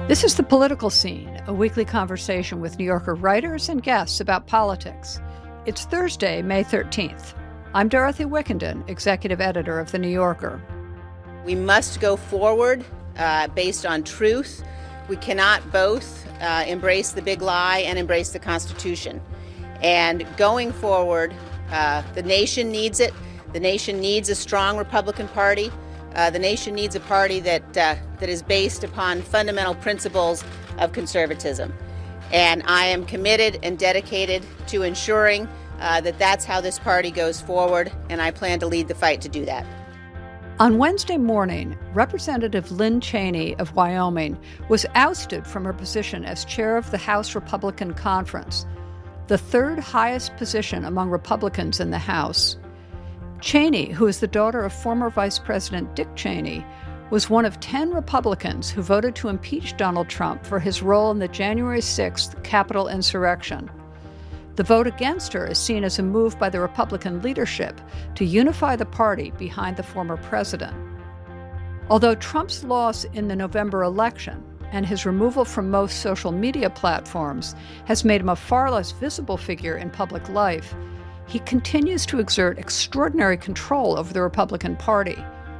This is The Political Scene, a weekly conversation with New Yorker writers and guests about politics. It's Thursday, May 13th. I'm Dorothy Wickenden, executive editor of The New Yorker. We must go forward based on truth. We cannot both embrace the big lie and embrace the Constitution. And going forward, the nation needs it. The nation needs a strong Republican Party. The nation needs a party that is based upon fundamental principles of conservatism. And I am committed and dedicated to ensuring that that's how this party goes forward, and I plan to lead the fight to do that. On Wednesday morning, Representative Lynn Cheney of Wyoming was ousted from her position as chair of the House Republican Conference, the third highest position among Republicans in the House. Cheney, who is the daughter of former Vice President Dick Cheney, was one of 10 Republicans who voted to impeach Donald Trump for his role in the January 6th Capitol insurrection. The vote against her is seen as a move by the Republican leadership to unify the party behind the former president. Although Trump's loss in the November election and his removal from most social media platforms has made him a far less visible figure in public life, he continues to exert extraordinary control over the Republican Party.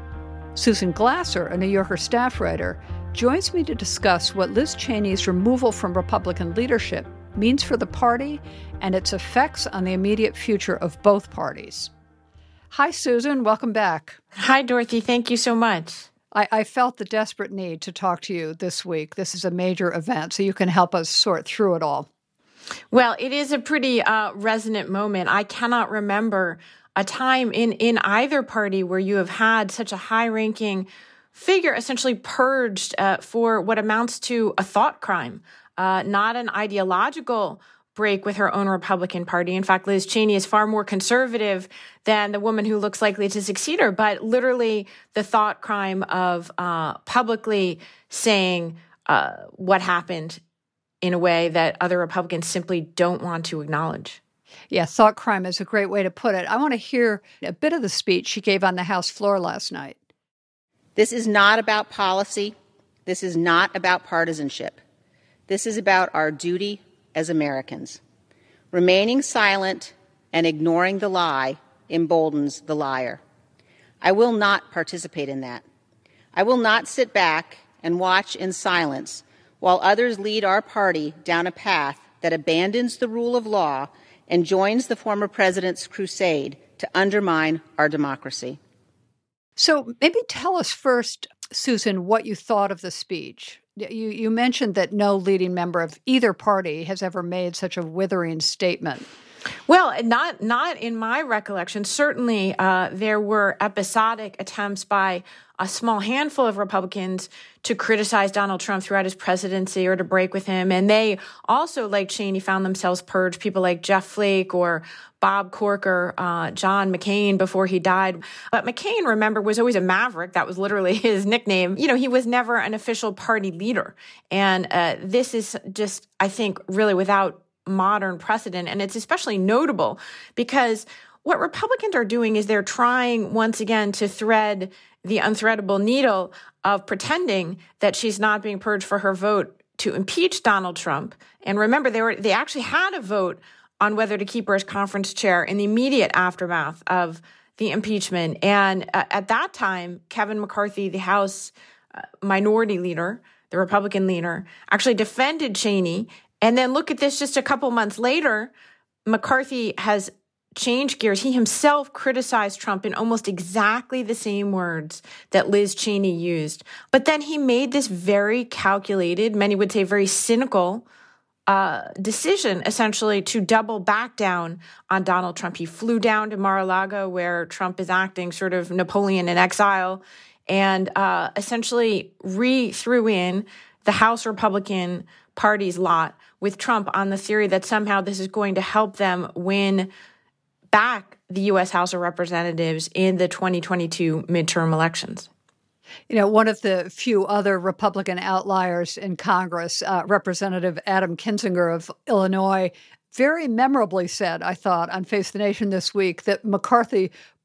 Susan Glasser, a New Yorker staff writer, joins me to discuss what Liz Cheney's removal from Republican leadership means for the party and its effects on the immediate future of both parties. Hi, Susan. Welcome back. Hi, Dorothy. Thank you so much. I felt the desperate need to talk to you this week. This is a major event, so you can help us sort through it all. Well, it is a pretty resonant moment. I cannot remember a time in either party where you have had such a high-ranking figure essentially purged for what amounts to a thought crime, not an ideological break with her own Republican Party. In fact, Liz Cheney is far more conservative than the woman who looks likely to succeed her, but literally the thought crime of publicly saying what happened in a way that other Republicans simply don't want to acknowledge. Yeah, thought crime is a great way to put it. I want to hear a bit of the speech she gave on the House floor last night. This is not about policy. This is not about partisanship. This is about our duty as Americans. Remaining silent and ignoring the lie emboldens the liar. I will not participate in that. I will not sit back and watch in silence while others lead our party down a path that abandons the rule of law and joins the former president's crusade to undermine our democracy. So maybe tell us first, Susan, what you thought of the speech. You mentioned that no leading member of either party has ever made such a withering statement. Well, not in my recollection. Certainly, there were episodic attempts by a small handful of Republicans to criticize Donald Trump throughout his presidency or to break with him. And they also, like Cheney, found themselves purged. People like Jeff Flake or Bob Corker, John McCain before he died. But McCain, remember, was always a maverick. That was literally his nickname. You know, he was never an official party leader. And this is just, I think, really without modern precedent. And it's especially notable because what Republicans are doing is they're trying once again to thread the unthreadable needle of pretending that she's not being purged for her vote to impeach Donald Trump. And remember, they actually had a vote on whether to keep her as conference chair in the immediate aftermath of the impeachment. And at that time, Kevin McCarthy, the House minority leader, the Republican leader, actually defended Cheney. And then look at this, just a couple months later, McCarthy has changed gears. He himself criticized Trump in almost exactly the same words that Liz Cheney used. But then he made this very calculated, many would say very cynical decision, essentially, to double back down on Donald Trump. He flew down to Mar-a-Lago, where Trump is acting sort of Napoleon in exile, and essentially threw in the House Republican Party's lot with Trump on the theory that somehow this is going to help them win back the U.S. House of Representatives in the 2022 midterm elections. You know, one of the few other Republican outliers in Congress, Representative Adam Kinzinger of Illinois, very memorably said, I thought, on Face the Nation this week, that McCarthy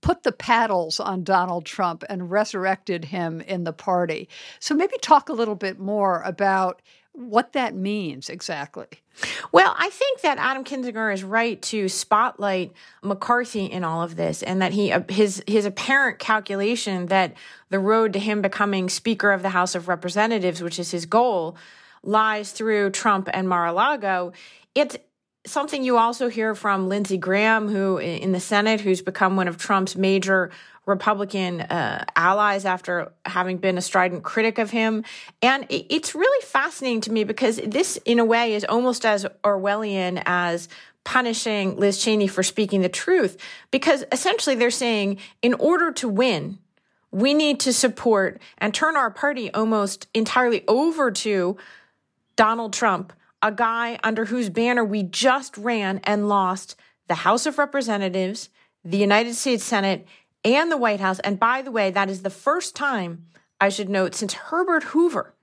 put the paddles on Donald Trump and resurrected him in the party. So maybe talk a little bit more about what that means exactly. Well, I think that Adam Kinzinger is right to spotlight McCarthy in all of this, and that his apparent calculation that the road to him becoming Speaker of the House of Representatives, which is his goal, lies through Trump and Mar-a-Lago. It's something you also hear from Lindsey Graham, who in the Senate, who's become one of Trump's major Republican allies after having been a strident critic of him. And it's really fascinating to me because this, in a way, is almost as Orwellian as punishing Liz Cheney for speaking the truth, because essentially they're saying, in order to win, we need to support and turn our party almost entirely over to Donald Trump, a guy under whose banner we just ran and lost the House of Representatives, the United States Senate, and the White House. And by the way, that is the first time, I should note, since Herbert Hoover,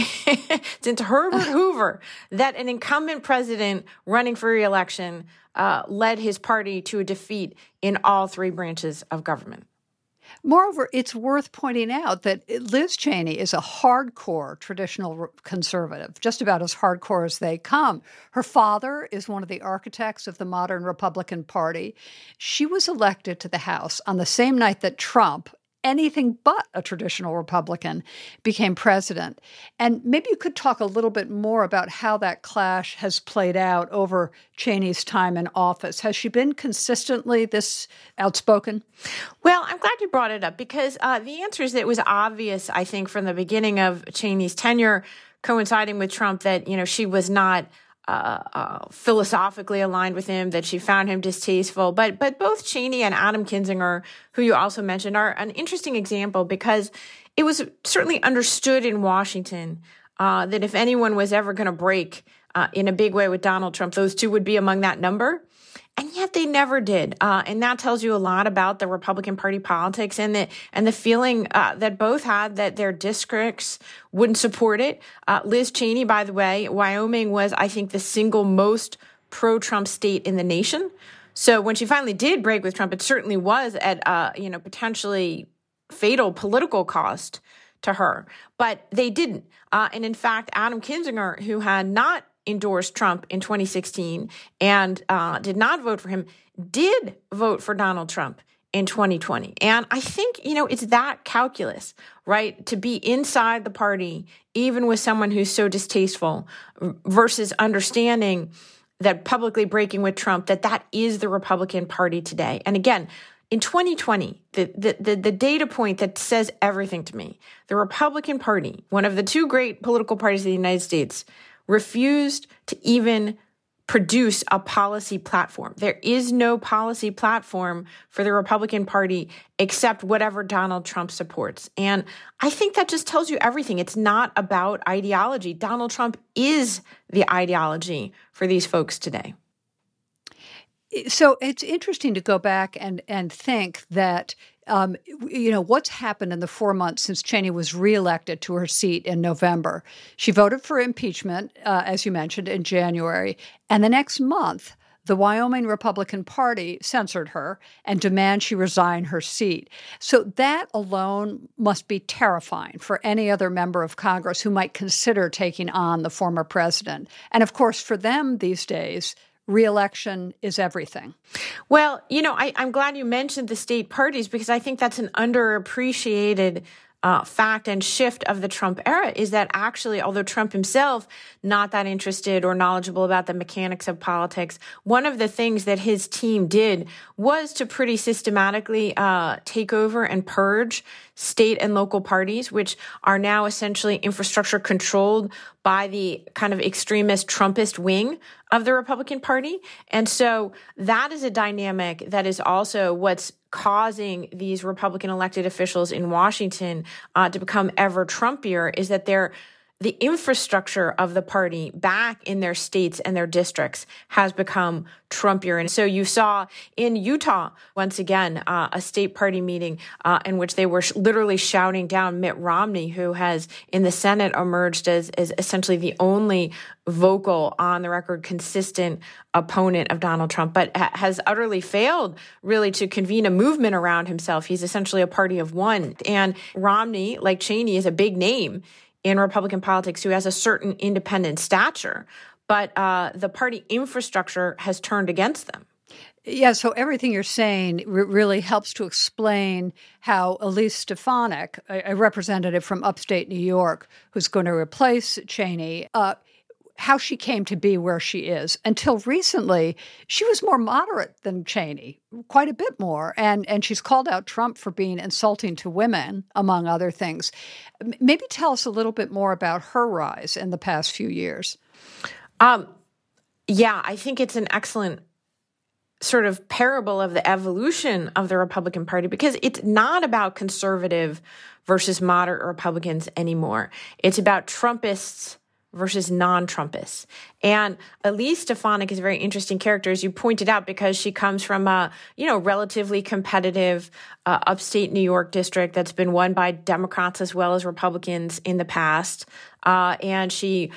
that an incumbent president running for re-election led his party to a defeat in all three branches of government. Moreover, it's worth pointing out that Liz Cheney is a hardcore traditional conservative, just about as hardcore as they come. Her father is one of the architects of the modern Republican Party. She was elected to the House on the same night that Trump, anything but a traditional Republican, became president. And maybe you could talk a little bit more about how that clash has played out over Cheney's time in office. Has she been consistently this outspoken? Well, I'm glad you brought it up because the answer is that it was obvious, I think, from the beginning of Cheney's tenure, coinciding with Trump, that, she was not philosophically aligned with him, that she found him distasteful. But both Cheney and Adam Kinzinger, who you also mentioned, are an interesting example because it was certainly understood in Washington that if anyone was ever going to break in a big way with Donald Trump, those two would be among that number. And yet they never did. And that tells you a lot about the Republican Party politics and the feeling that both had that their districts wouldn't support it. Liz Cheney, by the way, Wyoming was, I think, the single most pro-Trump state in the nation. So when she finally did break with Trump, it certainly was at potentially fatal political cost to her. But they didn't. And in fact, Adam Kinzinger, who had not endorsed Trump in 2016 and did not vote for him, did vote for Donald Trump in 2020. And I think, it's that calculus, right? To be inside the party, even with someone who's so distasteful, versus understanding that publicly breaking with Trump, that is the Republican Party today. And again, in 2020, the data point that says everything to me, the Republican Party, one of the two great political parties of the United States, refused to even produce a policy platform. There is no policy platform for the Republican Party except whatever Donald Trump supports. And I think that just tells you everything. It's not about ideology. Donald Trump is the ideology for these folks today. So it's interesting to go back and think that what's happened in the 4 months since Cheney was reelected to her seat in November. She voted for impeachment, as you mentioned, in January. And the next month, the Wyoming Republican Party censored her and demanded she resign her seat. So that alone must be terrifying for any other member of Congress who might consider taking on the former president. And of course, for them these days, re-election is everything. Well, I'm glad you mentioned the state parties because I think that's an underappreciated fact and shift of the Trump era is that actually, although Trump himself not that interested or knowledgeable about the mechanics of politics, one of the things that his team did was to pretty systematically take over and purge state and local parties, which are now essentially infrastructure controlled by the kind of extremist Trumpist wing of the Republican Party. And so that is a dynamic that is also what's causing these Republican elected officials in Washington to become ever Trumpier, is that they're the infrastructure of the party back in their states and their districts has become Trumpier. And so you saw in Utah, once again, a state party meeting in which they were literally shouting down Mitt Romney, who has in the Senate emerged as essentially the only vocal, on the record, consistent opponent of Donald Trump, but has utterly failed really to convene a movement around himself. He's essentially a party of one. And Romney, like Cheney, is a big name in Republican politics who has a certain independent stature, but the party infrastructure has turned against them. Yeah, so everything you're saying really helps to explain how Elise Stefanik, a representative from upstate New York, who's going to replace Cheney, how she came to be where she is. Until recently, she was more moderate than Cheney, quite a bit more. And she's called out Trump for being insulting to women, among other things. Maybe tell us a little bit more about her rise in the past few years. Yeah, I think it's an excellent sort of parable of the evolution of the Republican Party, because it's not about conservative versus moderate Republicans anymore. It's about Trumpists versus non-Trumpists. And Elise Stefanik is a very interesting character, as you pointed out, because she comes from a, relatively competitive upstate New York district that's been won by Democrats as well as Republicans in the past. And she,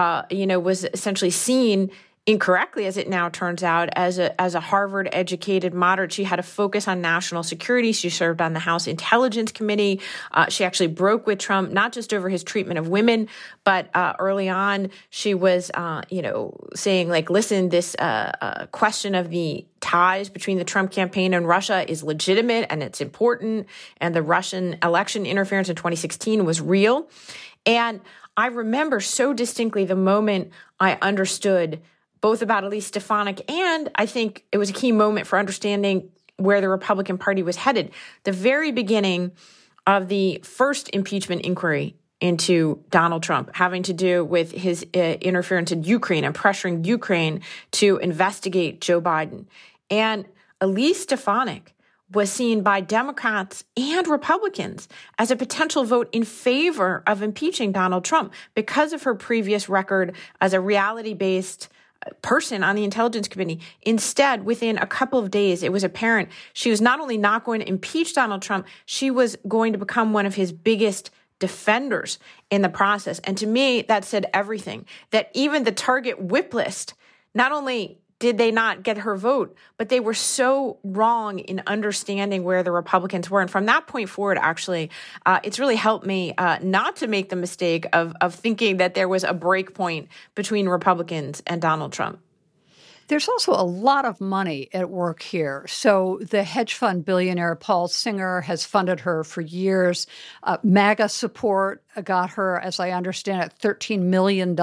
was essentially seen incorrectly, as it now turns out, as a Harvard-educated moderate. She had a focus on national security. She served on the House Intelligence Committee. She actually broke with Trump, not just over his treatment of women, but early on, she was, saying, listen, this question of the ties between the Trump campaign and Russia is legitimate and it's important, and the Russian election interference in 2016 was real. And I remember so distinctly the moment I understood both about Elise Stefanik, and I think it was a key moment for understanding where the Republican Party was headed. The very beginning of the first impeachment inquiry into Donald Trump, having to do with his interference in Ukraine and pressuring Ukraine to investigate Joe Biden. And Elise Stefanik was seen by Democrats and Republicans as a potential vote in favor of impeaching Donald Trump because of her previous record as a reality-based person on the Intelligence Committee. Instead, within a couple of days, it was apparent she was not only not going to impeach Donald Trump, she was going to become one of his biggest defenders in the process. And to me, that said everything, that even the Target whip list, not only did they not get her vote, but they were so wrong in understanding where the Republicans were. And from that point forward, actually, it's really helped me not to make the mistake of thinking that there was a break point between Republicans and Donald Trump. There's also a lot of money at work here. So the hedge fund billionaire Paul Singer has funded her for years. MAGA support got her, as I understand it, $13 million,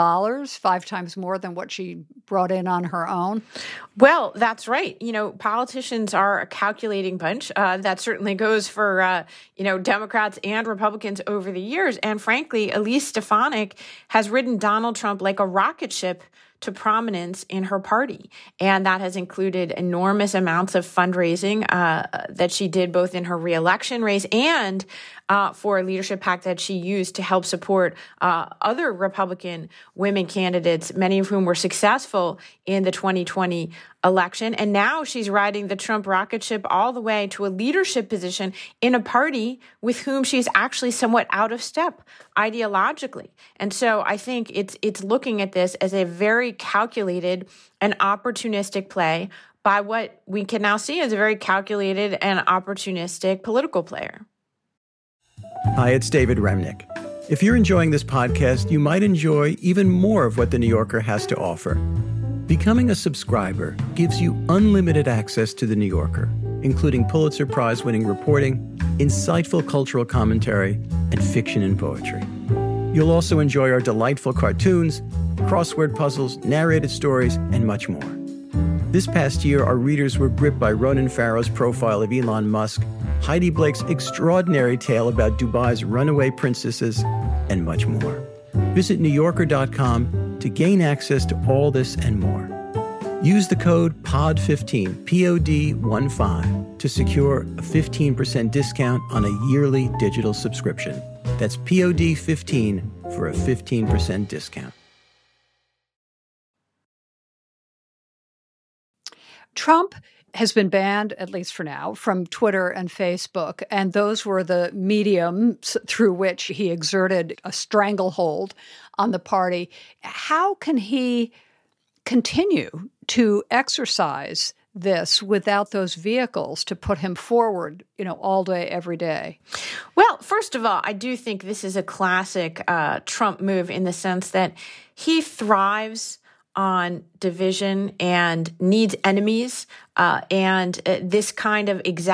5 times more than what she brought in on her own. Well, that's right. Politicians are a calculating bunch. That certainly goes for, Democrats and Republicans over the years. And frankly, Elise Stefanik has ridden Donald Trump like a rocket ship to prominence in her party. And that has included enormous amounts of fundraising that she did both in her reelection race and for a leadership PAC that she used to help support other Republican women candidates, many of whom were successful in the 2020 election. And now she's riding the Trump rocket ship all the way to a leadership position in a party with whom she's actually somewhat out of step ideologically. And so I think it's looking at this as a very calculated and opportunistic play by what we can now see as a very calculated and opportunistic political player. Hi, it's David Remnick. If you're enjoying this podcast, you might enjoy even more of what The New Yorker has to offer. Becoming a subscriber gives you unlimited access to The New Yorker, including Pulitzer Prize-winning reporting, insightful cultural commentary, and fiction and poetry. You'll also enjoy our delightful cartoons, crossword puzzles, narrated stories, and much more. This past year, our readers were gripped by Ronan Farrow's profile of Elon Musk, Heidi Blake's extraordinary tale about Dubai's runaway princesses, and much more. Visit NewYorker.com to gain access to all this and more. Use the code POD15, POD15, to secure a 15% discount on a yearly digital subscription. That's POD15 for a 15% discount. Trump has been banned, at least for now, from Twitter and Facebook, and those were the mediums through which he exerted a stranglehold on the party. How can he continue to exercise this without those vehicles to put him forward, all day, every day? Well, first of all, I do think this is a classic Trump move in the sense that he thrives on division and needs enemies, and this kind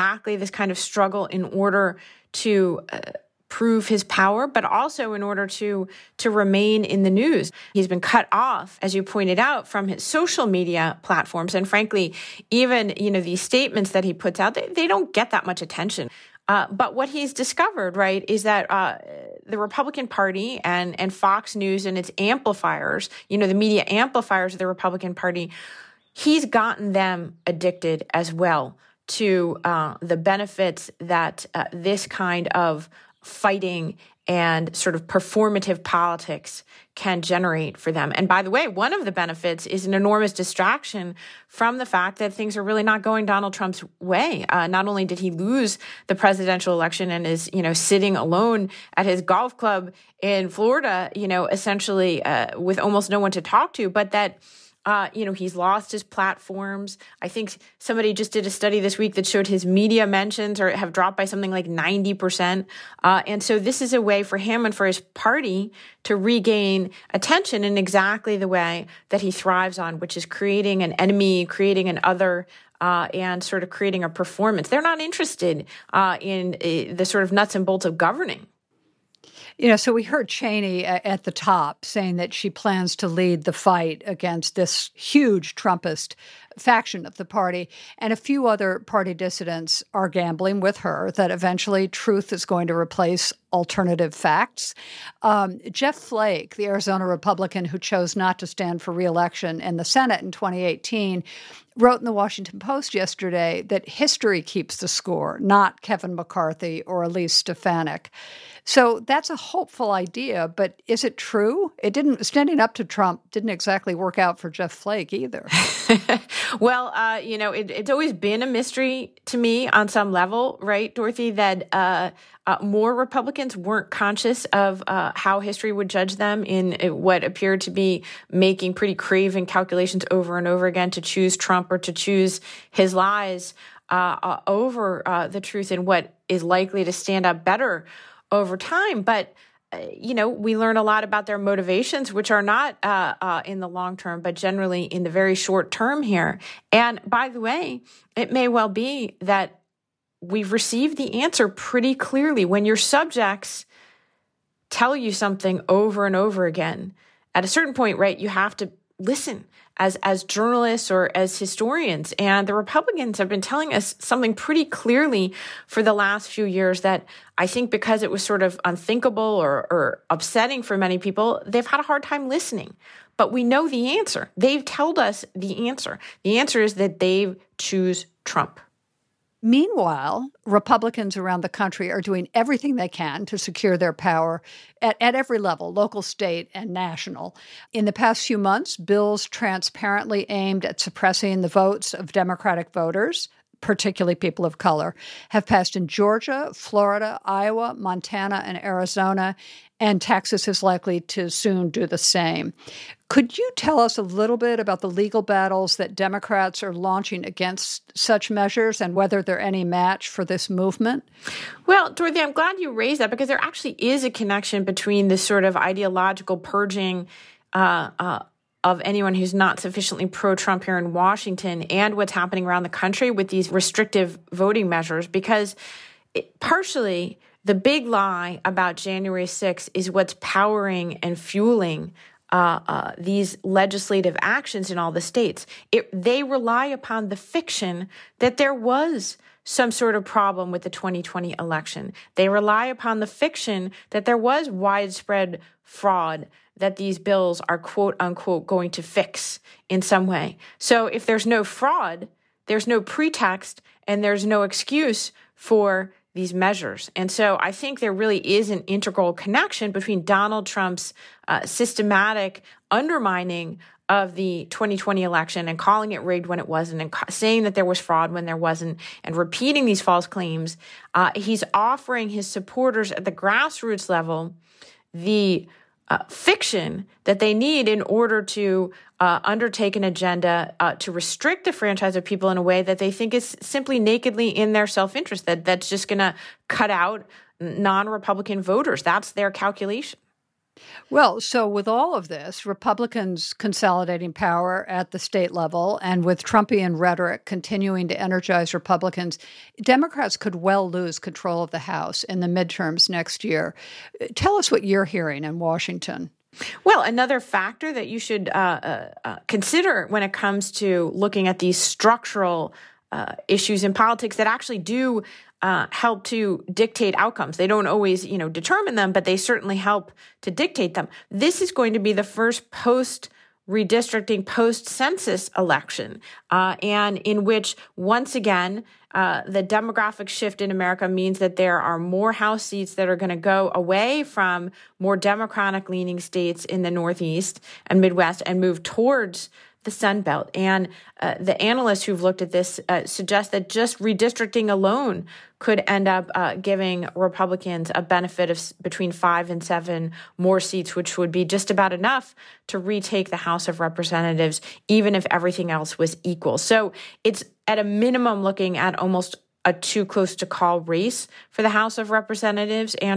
of struggle in order to prove his power, but also in order to remain in the news. He's been cut off, as you pointed out, from his social media platforms, and frankly, even these statements that he puts out, they don't get that much attention. But what he's discovered, right, is that the Republican Party and Fox News and its amplifiers, the media amplifiers of the Republican Party, he's gotten them addicted as well to the benefits that this kind of fighting and sort of performative politics can generate for them. And by the way, one of the benefits is an enormous distraction from the fact that things are really not going Donald Trump's way. Not only did he lose the presidential election and is, sitting alone at his golf club in Florida, essentially with almost no one to talk to, but that he's lost his platforms. I think somebody just did a study this week that showed his media mentions have dropped by something like 90%. And so this is a way for him and for his party to regain attention in exactly the way that he thrives on, which is creating an enemy, creating an other, and sort of creating a performance. They're not interested in the sort of nuts and bolts of governing. So we heard Cheney at the top saying that she plans to lead the fight against this huge Trumpist faction of the party. And a few other party dissidents are gambling with her that eventually truth is going to replace alternative facts. Jeff Flake, the Arizona Republican who chose not to stand for re-election in the Senate in 2018, wrote in the Washington Post yesterday that history keeps the score, not Kevin McCarthy or Elise Stefanik. So that's a hopeful idea, but is it true? Standing up to Trump didn't exactly work out for Jeff Flake either. Well, it's always been a mystery to me on some level, right, Dorothy, that more Republicans weren't conscious of how history would judge them in what appeared to be making pretty craven calculations over and over again to choose Trump or to choose his lies over the truth and what is likely to stand up better over time. But, we learn a lot about their motivations, which are not in the long term, but generally in the very short term here. And by the way, it may well be that we've received the answer pretty clearly. When your subjects tell you something over and over again, at a certain point, right, you have to listen as journalists or as historians. And the Republicans have been telling us something pretty clearly for the last few years that I think because it was sort of unthinkable or upsetting for many people, they've had a hard time listening. But we know the answer. They've told us the answer. The answer is that they choose Trump. Meanwhile, Republicans around the country are doing everything they can to secure their power at every level, local, state, and national. In the past few months, bills transparently aimed at suppressing the votes of Democratic voters, particularly people of color, have passed in Georgia, Florida, Iowa, Montana, and Arizona, and Texas is likely to soon do the same. Could you tell us a little bit about the legal battles that Democrats are launching against such measures and whether they're any match for this movement? Well, Dorothy, I'm glad you raised that because there actually is a connection between this sort of ideological purging of anyone who's not sufficiently pro-Trump here in Washington and what's happening around the country with these restrictive voting measures, because partially the big lie about January 6th is what's powering and fueling these legislative actions in all the states. They rely upon the fiction that there was some sort of problem with the 2020 election. They rely upon the fiction that there was widespread fraud that these bills are quote unquote going to fix in some way. So if there's no fraud, there's no pretext and there's no excuse for these measures. And so I think there really is an integral connection between Donald Trump's systematic undermining of the 2020 election and calling it rigged when it wasn't, and saying that there was fraud when there wasn't, and repeating these false claims. He's offering his supporters at the grassroots level the fiction that they need in order to undertake an agenda to restrict the franchise of people in a way that they think is simply nakedly in their self-interest, that's just going to cut out non-Republican voters. That's their calculation. Well, so with all of this, Republicans consolidating power at the state level and with Trumpian rhetoric continuing to energize Republicans, Democrats could well lose control of the House in the midterms next year. Tell us what you're hearing in Washington. Well, another factor that you should consider when it comes to looking at these structural issues in politics that actually do help to dictate outcomes. They don't always, determine them, but they certainly help to dictate them. This is going to be the first post-redistricting, post-census election, and in which, once again, the demographic shift in America means that there are more House seats that are going to go away from more Democratic-leaning states in the Northeast and Midwest and move towards the Sun Belt. And the analysts who've looked at this suggest that just redistricting alone could end up giving Republicans a benefit of between 5 and 7 more seats, which would be just about enough to retake the House of Representatives, even if everything else was equal. So it's at a minimum looking at almost a too close to call race for the House of Representatives in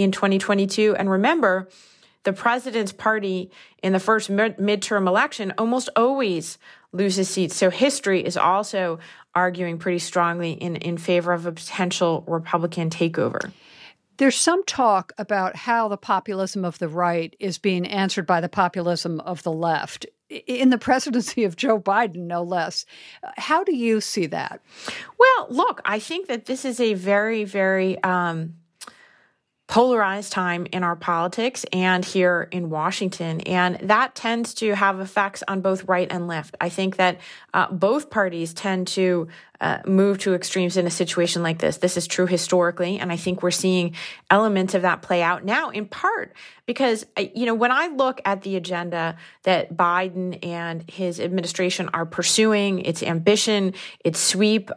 2022. And remember, the president's party in the first midterm election almost always loses seats. So history is also arguing pretty strongly in favor of a potential Republican takeover. There's some talk about how the populism of the right is being answered by the populism of the left in the presidency of Joe Biden, no less. How do you see that? Well, look, I think that this is a very, very polarized time in our politics and here in Washington. And that tends to have effects on both right and left. I think that both parties tend to move to extremes in a situation like this. This is true historically, and I think we're seeing elements of that play out now, in part because, when I look at the agenda that Biden and his administration are pursuing, its ambition, its sweep,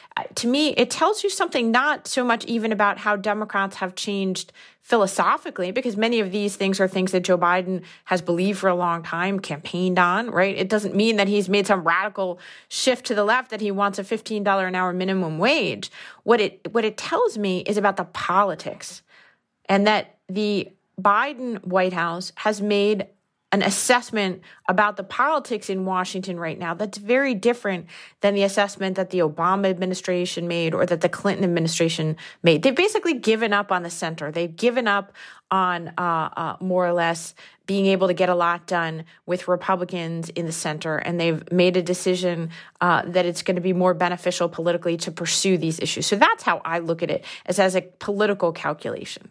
to me, it tells you something not so much even about how Democrats have changed philosophically, because many of these things are things that Joe Biden has believed for a long time, campaigned on, right? It doesn't mean that he's made some radical shift to the left, that he wants a $15 an hour minimum wage. What it tells me is about the politics, and that the Biden White House has made an assessment about the politics in Washington right now that's very different than the assessment that the Obama administration made or that the Clinton administration made. They've basically given up on the center. They've given up on more or less being able to get a lot done with Republicans in the center, and they've made a decision that it's going to be more beneficial politically to pursue these issues. So that's how I look at it, as a political calculation.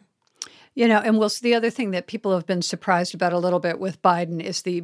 And the other thing that people have been surprised about a little bit with Biden is the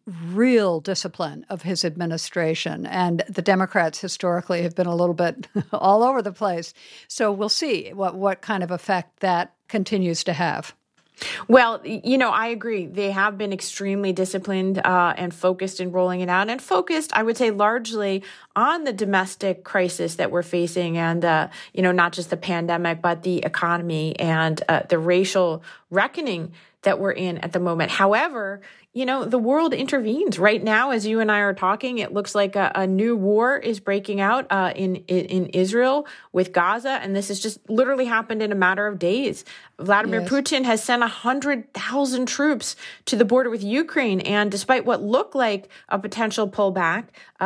real discipline of his administration. And the Democrats historically have been a little bit all over the place. So we'll see what kind of effect that continues to have. Well, I agree. They have been extremely disciplined and focused in rolling it out, and focused, I would say, largely on the domestic crisis that we're facing, and, not just the pandemic, but the economy and the racial reckoning that we're in at the moment. However, the world intervenes. Right now, as you and I are talking, it looks like a new war is breaking out in Israel with Gaza, and this has just literally happened in a matter of days. Vladimir Putin has sent 100,000 troops to the border with Ukraine, and despite what looked like a potential pullback,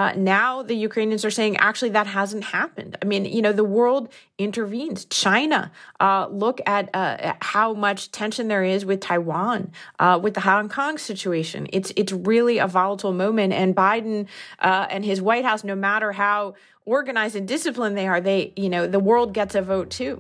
now the Ukrainians are saying, actually, that hasn't happened. I mean, the world intervenes. China, look at how much tension there is with Taiwan, with the Hong Kong situation. It's really a volatile moment, and Biden and his White House, no matter how organized and disciplined they are, the world gets a vote too.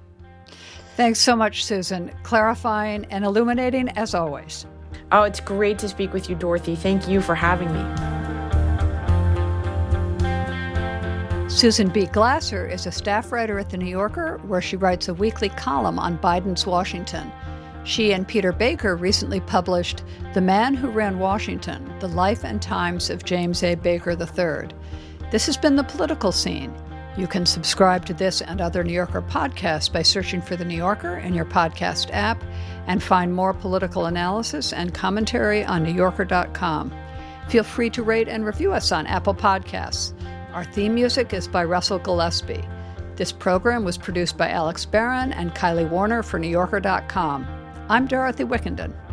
Thanks so much, Susan. Clarifying and illuminating as always. Oh, it's great to speak with you, Dorothy. Thank you for having me. Susan B. Glasser is a staff writer at The New Yorker, where she writes a weekly column on Biden's Washington. She and Peter Baker recently published The Man Who Ran Washington, The Life and Times of James A. Baker III. This has been The Political Scene. You can subscribe to this and other New Yorker podcasts by searching for The New Yorker in your podcast app and find more political analysis and commentary on NewYorker.com. Feel free to rate and review us on Apple Podcasts. Our theme music is by Russell Gillespie. This program was produced by Alex Barron and Kylie Warner for NewYorker.com. I'm Dorothy Wickenden.